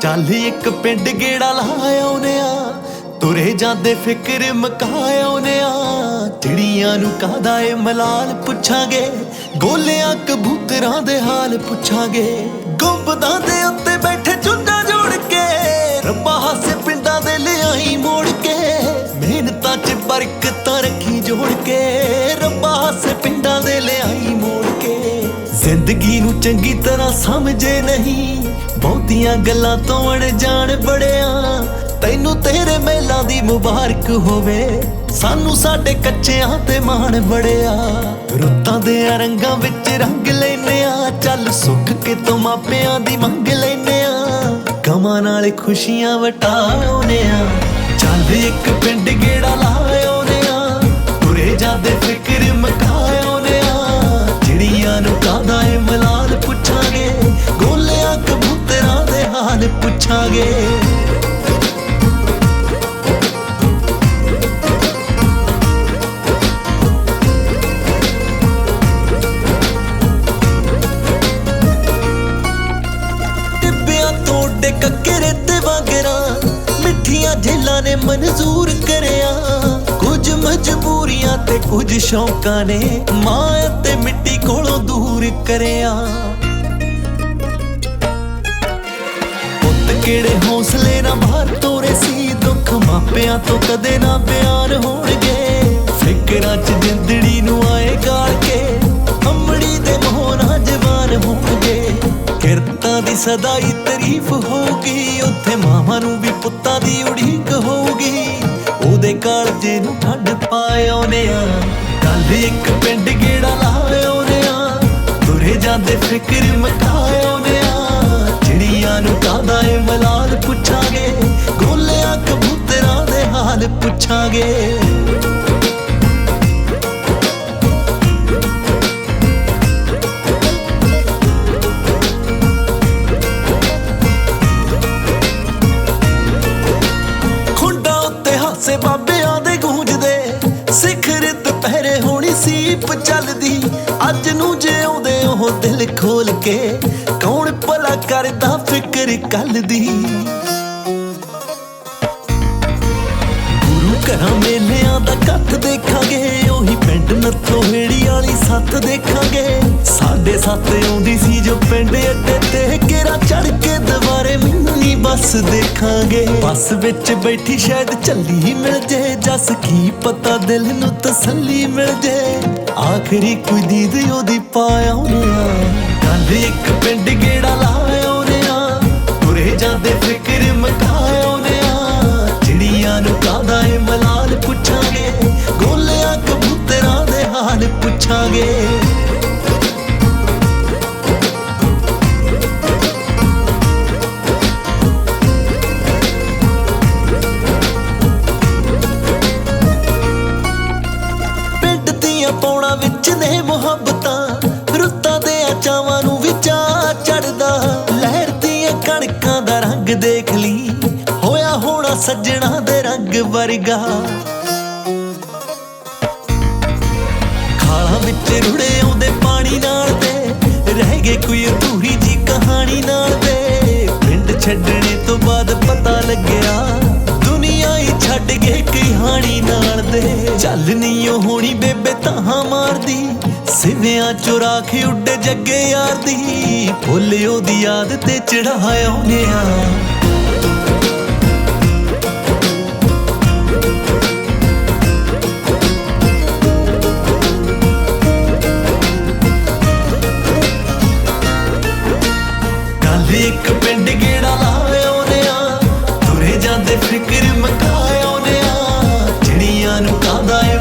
ਚੱਲ ਇੱਕ ਪਿੰਡ ਗੇੜਾ ਲਾ ਆਉਨੇ ਆ, ਤੁਰੇ ਜਾਂਦੇ ਫਿਕਰ ਮੁਕਾ ਆਉਨੇ ਆ। ਚਿੜੀਆਂ ਨੂੰ ਕਾਹਦਾ ਏ ਮਲਾਲ ਪੁੱਛਾਂਗੇ, ਗੋਲਿਆਂ ਕਬੂਤਰਾਂ ਦੇ ਹਾਲ ਪੁੱਛਾਂਗੇ। ਗੁੰਬਦਾਂ ਦੇ ਉੱਤੇ ਬੈਠੇ ਚੁੰਝਾਂ ਜੋੜ ਕੇ, ਰੱਬਾ ਹਾਸੇ ਪਿੰਡਾਂ ਦੇ ਲਿਆਈ ਮੋੜ ਕੇ। ਮਿਹਨਤਾਂ 'ਚ ਬਰਕਤਾਂ ਰੱਖੀ ਜੋੜ ਕੇ, ਰੱਬਾ ਹਾਸੇ ਪਿੰਡਾਂ ਦੇ ਲਿਆਈ ਮੋੜ ਕੇ। ਜ਼ਿੰਦਗੀ ਨੂੰ ਚੰਗੀ ਤਰ੍ਹਾਂ ਸਮਝੇ ਨਹੀਂ, ਬਹੁਤੀਆਂ ਗੱਲਾਂ ਤੋਂ ਅਣਜਾਣ ਬੜਿਆ। ਤੈਨੂੰ ਤੇਰੇ ਮੇਲਾਂ ਦੀ ਮੁਬਾਰਕ ਹੋਵੇ, ਸਾਨੂੰ ਸਾਡੇ ਕੱਚਿਆਂ ਤੇ ਮਾਣ ਬੜਿਆ। ਰੁੱਤਾਂ ਦੇ ਰੰਗਾਂ ਵਿੱਚ ਰੰਗ ਲੈਨੇ ਆ, ਚੱਲ ਸੁੱਖ ਕੇ ਤੋਂ ਮਾਪਿਆਂ ਦੀ ਮੰਗ ਲੈਨੇ ਆ। ਗਮਾਂ ਨਾਲ ਖੁਸ਼ੀਆਂ ਵਟਾਉਨੇ ਆ, ਚੱਲ ਇੱਕ ਪਿੰਡ ਗੇੜਾ ਲਾ ਆਉਨੇ ਆ। ਤੁਰੇ ਜਾਂਦੇ ਫਿਕਰ ਮੁਕਾ ਆਉਨੇ ਆ। ਚਿੜੀਆਂ ਨੂੰ ਕਾਹਦਾ ਏ ਮਲਾਲ ਪੁੱਛਾਂਗੇ, ਗੋਲਿਆਂ ਕਬੂਤਰਾਂ ਦੇ ਹਾਲ ਪੁੱਛਾਂਗੇ। ਕੱਕਰੇ ਤੇ ਵਾਂਗਰਾਂ ਮਿੱਠੀਆਂ ਜੇਲਾਂ ਨੇ ਮਨਜ਼ੂਰ ਕਰਿਆ। ਕੁਝ ਮਜਬੂਰੀਆਂ ਤੇ ਕੁਝ ਸ਼ੌਕਾਂ ਨੇ ਮਾਂ ਤੇ ਮਿੱਟੀ ਕੋਲੋਂ ਦੂਰ ਕਰਿਆ। ਪੁੱਤ ਕਿਹੜੇ ਹੌਸਲੇ ਨਾਲ ਬਾਹਰ ਤੋਰੇ ਸੀ, ਦੁੱਖ ਮਾਪਿਆਂ ਤੋਂ ਕਦੇ ਨਾ ਬਿਆਨ ਹੋਣਗੇ। ਫਿਕਰਾਂ 'ਚ ਜਿੰਦੜੀ ਨੂੰ ਆਏ ਗਾਲ ਕੇ, ਅੰਮੜੀ ਦੇ ਮੋਹ ਨਾਲ ਜਵਾਨ ਹੋਣਗੇ। ਕਿਰਤਾਂ ਦੀ ਸਦਾ ਹੀ ਤਾਰੀਫ ਹੋਊਗੀ, ਉੱਥੇ ਮਾਵਾਂ ਨੂੰ ਵੀ ਪੁੱਤਾਂ ਦੀ ਉਡੀਕ ਹੋਊਗੀ। ਉਹਦੇ ਕਾਲਜੇ ਨੂੰ ਠੰਡ ਪਾ ਆਉਨੇ ਆ, ਕੱਲ ਇੱਕ ਪਿੰਡ ਗੇੜਾ ਲਾ ਆਉਨੇ ਆ। ਤੁਰੇ ਜਾਂਦੇ ਫਿਕਰ ਮੁਕਾ ਆਉਨੇ ਆ। ਚਿੜੀਆਂ ਨੂੰ ਕਾਹਦਾ ਏ ਮਲਾਲ ਪੁੱਛਾਂਗੇ, ਗੋਲਿਆਂ ਕਬੂਤਰਾਂ ਦੇ ਹਾਲ ਪੁੱਛਾਂਗੇ। ਬਾਬਿਆਂ ਦੇ ਗੂੰਜਦੇ ਸਿਖਰ ਦੁਪਹਿਰੇ ਹੋਣੀ ਸੀਪ ਚੱਲਦੀ। ਅੱਜ ਨੂੰ ਜਿਉਂਦੇ ਉਹ ਦਿਲ ਖੋਲ ਕੇ, ਕੌਣ ਭਲਾ ਕਰਦਾ ਫਿਕਰ ਕੱਲ ਦੀ। ਗੁਰੂ ਘਰਾਂ ਮੇਲਿਆਂ ਦਾ ਇਕੱਠ ਦੇਖਾਂਗੇ, ਉਹੀ ਪਿੰਡ ਨੱਥੋ ਹੇੜੀ ਵਾਲੀ ਸੱਤ ਦੇਖਾਂਗੇ। ਸਾਡੇ ਸੱਤ ਆਉਂਦੀ ਸੀ ਜੋ ਪਿੰਡ ਅੱਡੇ ਤੇ, ਘੇਰਾ ਚੜ ਕੇ ਦੁਬਾਰੇ ਮਿੰਨੀ ਬੱਸ ਦੇਖਾਂਗੇ। ਬੱਸ ਵਿੱਚ ਬੈਠੀ ਸ਼ਾਇਦ ਝੱਲੀ ਮਿਲ ਜੇ, ਜਸ ਕੀ ਪਤਾ ਦਿਲ ਨੂੰ ਤਸੱਲੀ ਮਿਲ ਜੇ। ਆਖਰੀ ਕੋਈ ਦੀਦ ਉਹਦੀ ਪਾ ਆਉਨੇ ਆ, ਕੱਲ ਇੱਕ ਪਿੰਡ ਗੇੜਾ ਲਾ ਆਉਨੇ ਆ। ਤੁਰੇ ਜਾਂਦੇ ਫਿਕਰ ਮੁਕਾ ਆਉਨੇ ਆ। ਚਿੜੀਆਂ ਨੂੰ ਕਾਹਦਾ ਏ ਮਲਾਲ ਪੁੱਛਾਂਗੇ, ਗੋਲਿਆਂ ਕਬੂਤਰਾਂ ਦੇ ਹਾਲ ਪੁੱਛਾਂਗੇ। ਪੌਣਾ ਵਿੱਚ ਨੇ ਮੁਹੱਬਤਾਂ, ਰੁੱਤਾਂ ਦੇ ਚਾਵਾਂ ਨੂੰ ਵੀ ਚਾਅ ਚੜਦਾ। ਲਹਿਰ ਦੀਆਂ ਕਣਕਾਂ ਦਾ ਰੰਗ ਦੇਖ ਲਈ, ਹੋਇਆ ਹੋਣਾ ਸੱਜਣਾ ਦੇ ਰੰਗ ਵਰਗਾ। ਖਾਲਾਂ ਵਿੱਚ ਰੁੜੇ ਆਉਂਦੇ ਪਾਣੀ ਨਾਲ ਦੇ, ਰਹਿ ਗਏ ਕੋਈ ਅਧੂਰੀ ਜੀ ਕਹਾਣੀ ਨਾਲ ਦੇ। ਪਿੰਡ ਛੱਡਣੇ ਤੋਂ ਬਾਅਦ ਪਤਾ ਲੱਗਿਆ, ਦੁਨੀਆ ਹੀ ਛੱਡ ਗਏ ਕਹਾਣੀ ਨਾਲ ਦੇ। ਚੱਲ ਨੀ ਉਹ ਹੋਣੀ ਬੇਬੇ ਤਾਹਾਂ ਮਾਰਦੀ, ਸਿਵਿਆਂ ਚੋਂ ਰਾਖ ਉੱਡੇ ਜੱਗੇ ਯਾਰ ਦੀ। ਭੁੱਲ ਉਹਦੀ ਯਾਦ ਤੇ ਚੜਾ ਆਉਨੇ ਆ। ਕੱਲ ਇੱਕ ਪਿੰਡ ਗੇੜਾ ਲਾ ਆਉਨੇ ਆ। ਤੁਰੇ ਜਾਂਦੇ ਫਿਕਰ ਮੁਕਾ ਆਉਨੇ ਆ। ਚਿੜੀਆਂ ਨੂੰ ਕਾਹਦਾ ਏ